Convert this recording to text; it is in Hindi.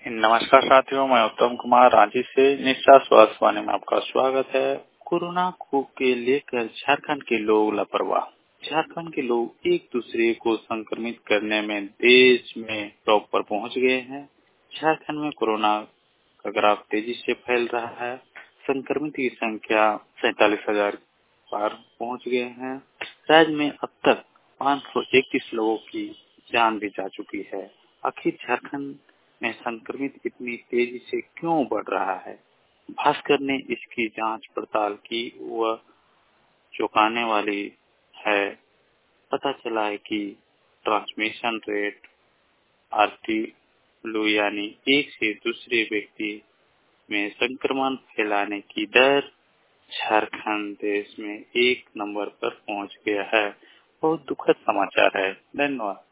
नमस्कार साथियों, मैं उत्तम कुमार रांची से निष्ठा स्वास्थ्य वाणी में आपका स्वागत है। कोरोना को के लेकर झारखंड के लोग लापरवाह। झारखंड के लोग एक दूसरे को संक्रमित करने में देश में टॉप पर पहुंच गए हैं। झारखंड में कोरोना का ग्राफ तेजी से फैल रहा है। संक्रमित की संख्या 47,000 पार पहुंच गए हैं। राज्य में अब तक 531 लोगों की जान भी जा चुकी है। आखिर झारखंड में संक्रमित इतनी तेजी से क्यों बढ़ रहा है? भास्कर ने इसकी जांच पड़ताल की, वह चौंकाने वाली है। पता चला है कि ट्रांसमिशन रेट आरटी फ्लू यानी एक से दूसरे व्यक्ति में संक्रमण फैलाने की दर झारखंड देश में 1 नंबर पर पहुंच गया है। बहुत दुखद समाचार है। धन्यवाद।